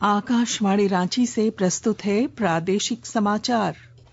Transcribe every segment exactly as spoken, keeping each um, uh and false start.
आकाशवाणी रांची से प्रस्तुत है प्रादेशिक समाचार।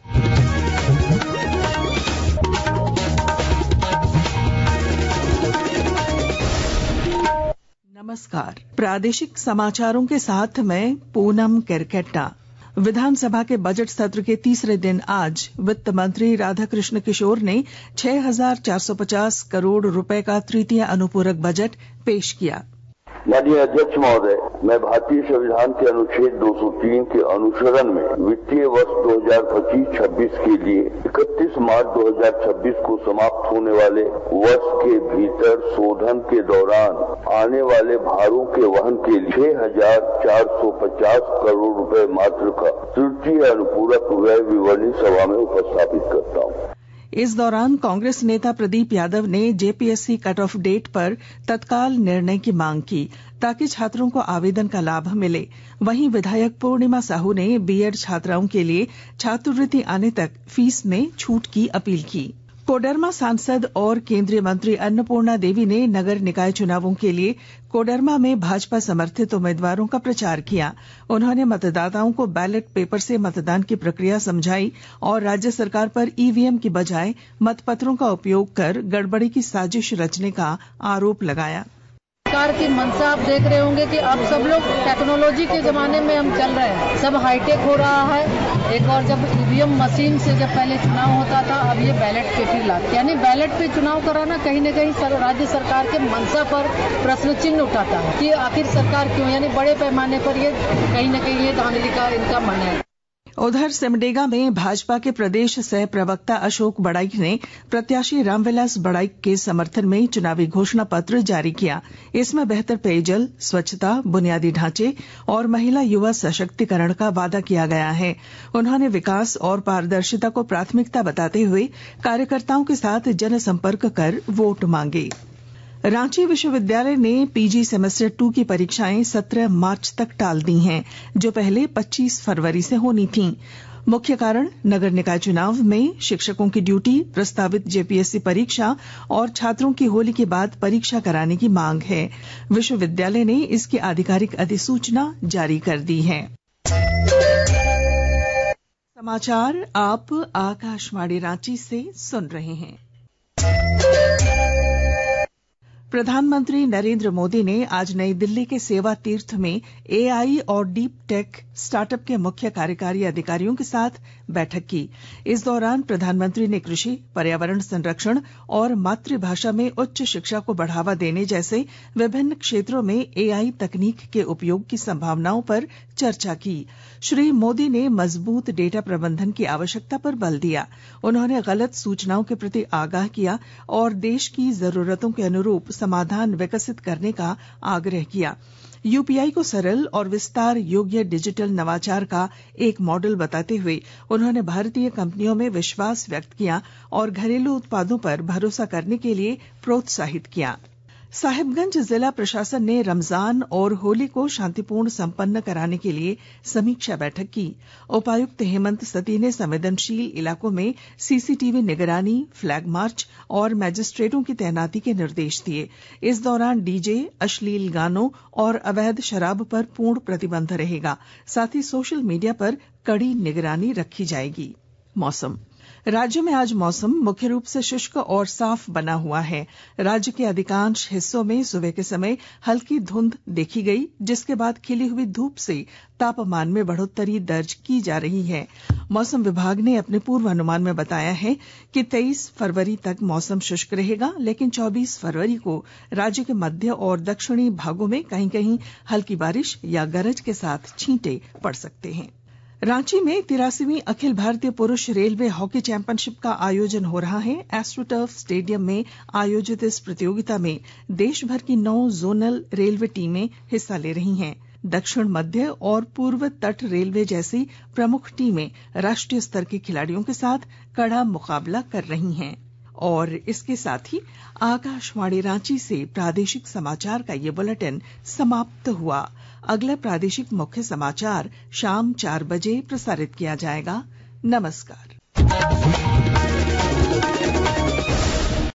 नमस्कार। प्रादेशिक समाचारों के साथ मैं पूनम केरकेट्टा। विधानसभा के बजट सत्र के तीसरे दिन आज वित्त मंत्री राधाकृष्ण किशोर ने छह हजार चार सौ पचास करोड़ रुपए का तृतीय अनुपूरक बजट पेश किया। माननीय अध्यक्ष महोदय, मैं भारतीय संविधान के अनुच्छेद दो सौ तीन के अनुसरण में वित्तीय वर्ष दो हजार पच्चीस छब्बीस के लिए इकतीस मार्च दो हजार छब्बीस को समाप्त होने वाले वर्ष के भीतर शोधन के दौरान आने वाले भारों के वहन के लिए छह हजार चार सौ पचास करोड़ रुपए मात्र का तृतीय अनुपूरक व्यय विवरणी सभा में उपस्थापित करता हूँ। इस दौरान कांग्रेस नेता प्रदीप यादव ने जेपीएससी कट ऑफ डेट पर तत्काल निर्णय की मांग की ताकि छात्रों को आवेदन का लाभ मिले। वहीं विधायक पूर्णिमा साहू ने बीएड छात्राओं के लिए छात्रवृत्ति आने तक फीस में छूट की अपील की। कोडरमा सांसद और केंद्रीय मंत्री अन्नपूर्णा देवी ने नगर निकाय चुनावों के लिए कोडरमा में भाजपा समर्थित उम्मीदवारों का प्रचार किया। उन्होंने मतदाताओं को बैलेट पेपर से मतदान की प्रक्रिया समझाई और राज्य सरकार पर ईवीएम की बजाय मतपत्रों का उपयोग कर गड़बड़ी की साजिश रचने का आरोप लगाया। सरकार की मंशा आप देख रहे होंगे कि अब सब लोग टेक्नोलॉजी के जमाने में हम चल रहे हैं, सब हाईटेक हो रहा है। एक और जब ईवीएम मशीन से जब पहले चुनाव होता था, अब ये बैलेट पेपर लाते, यानी बैलेट पे चुनाव कराना कहीं न कहीं सर, राज्य सरकार के मंशा पर प्रश्न चिन्ह उठाता है कि आखिर सरकार क्यों, यानी बड़े पैमाने पर ये कहीं न कहीं ये धांधली का इनका मन है। उधर सिमडेगा में भाजपा के प्रदेश सह प्रवक्ता अशोक बड़ाइक ने प्रत्याशी रामविलास बड़ाइक के समर्थन में चुनावी घोषणा पत्र जारी किया। इसमें बेहतर पेयजल, स्वच्छता, बुनियादी ढांचे और महिला युवा सशक्तिकरण का वादा किया गया है। उन्होंने विकास और पारदर्शिता को प्राथमिकता बताते हुए कार्यकर्ताओं के साथ जनसंपर्क कर वोट मांगे। रांची विश्वविद्यालय ने पीजी सेमेस्टर टू की परीक्षाएं सत्रह मार्च तक टाल दी हैं, जो पहले पच्चीस फरवरी से होनी थीं। मुख्य कारण नगर निकाय चुनाव में शिक्षकों की ड्यूटी, प्रस्तावित जेपीएससी परीक्षा और छात्रों की होली के बाद परीक्षा कराने की मांग है। विश्वविद्यालय ने इसकी आधिकारिक अधिसूचना जारी कर दी है। समाचार आप आकाशवाणी रांची से सुन रहे हैं। प्रधानमंत्री नरेंद्र मोदी ने आज नई दिल्ली के सेवा तीर्थ में एआई और डीप टेक स्टार्टअप के मुख्य कार्यकारी अधिकारियों के साथ बैठक की। इस दौरान प्रधानमंत्री ने कृषि, पर्यावरण संरक्षण और मातृभाषा में उच्च शिक्षा को बढ़ावा देने जैसे विभिन्न क्षेत्रों में एआई तकनीक के उपयोग की संभावनाओं पर चर्चा की। श्री मोदी ने मजबूत डेटा प्रबंधन की आवश्यकता पर बल दिया। उन्होंने गलत सूचनाओं के प्रति आगाह किया और देश की जरूरतों के अनुरूप समाधान विकसित करने का आग्रह किया। यूपीआई को सरल और विस्तार योग्य डिजिटल नवाचार का एक मॉडल बताते हुए उन्होंने भारतीय कंपनियों में विश्वास व्यक्त किया और घरेलू उत्पादों पर भरोसा करने के लिए प्रोत्साहित किया। साहिबगंज जिला प्रशासन ने रमजान और होली को शांतिपूर्ण संपन्न कराने के लिए समीक्षा बैठक की। उपायुक्त हेमंत सती ने संवेदनशील इलाकों में सीसीटीवी निगरानी, फ्लैग मार्च और मजिस्ट्रेटों की तैनाती के निर्देश दिए। इस दौरान डीजे, अश्लील गानों और अवैध शराब पर पूर्ण प्रतिबंध रहेगा। साथ ही सोशल मीडिया पर कड़ी निगरानी रखी जाएगी। मौसम। राज्य में आज मौसम मुख्य रूप से शुष्क और साफ बना हुआ है। राज्य के अधिकांश हिस्सों में सुबह के समय हल्की धुंध देखी गई, जिसके बाद खिली हुई धूप से तापमान में बढ़ोतरी दर्ज की जा रही है। मौसम विभाग ने अपने पूर्वानुमान में बताया है कि तेईस फरवरी तक मौसम शुष्क रहेगा, लेकिन चौबीस फरवरी को राज्य के मध्य और दक्षिणी भागों में कहीं कहीं हल्की बारिश या गरज के साथ छींटे पड़ सकते हैं। रांची में तिरासीवीं अखिल भारतीय पुरुष रेलवे हॉकी चैंपियनशिप का आयोजन हो रहा है। एस्ट्रोटर्फ स्टेडियम में आयोजित इस प्रतियोगिता में देश भर की नौ जोनल रेलवे टीमें हिस्सा ले रही हैं। दक्षिण मध्य और पूर्व तट रेलवे जैसी प्रमुख टीमें राष्ट्रीय स्तर के खिलाड़ियों के साथ कड़ा मुकाबला कर रही हैं। और इसके साथ ही आकाशवाणी रांची से प्रादेशिक समाचार का ये बुलेटिन समाप्त हुआ। अगला प्रादेशिक मुख्य समाचार शाम चार बजे प्रसारित किया जाएगा। नमस्कार।